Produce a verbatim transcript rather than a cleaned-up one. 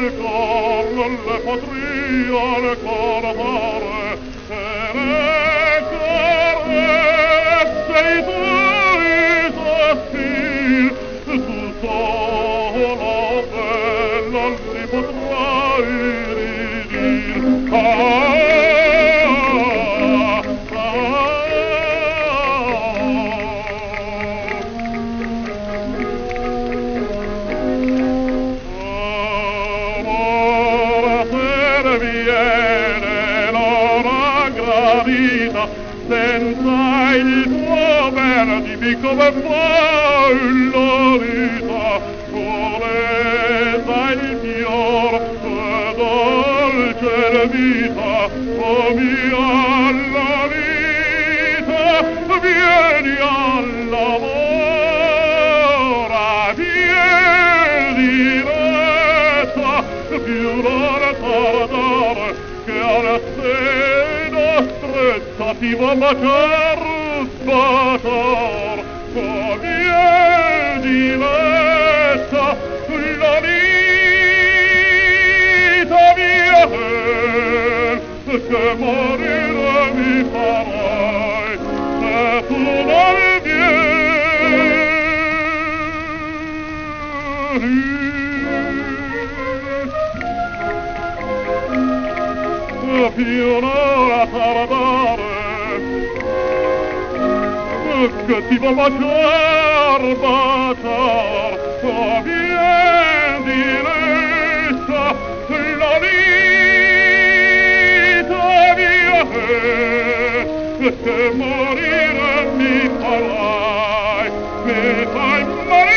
il cor non le potria ricordare, e le carezze i tuoi sospiri, sul solo bello li potrai ridir. Ah, senza il tuo verdi come fallo vita, voleva il fior e dolce vita, o mia la vita, vieni all'amore, vieni diretta, più l'ora tardare che alla sera stretta ti va a baciar, baciar, come è diletta la vita mia, che morire mi farai se tu non vieni. Più un'ora tardare che ti va a baciar, baciar, oh vien diletta la vita mia, che morire mi farai, mi fai morire.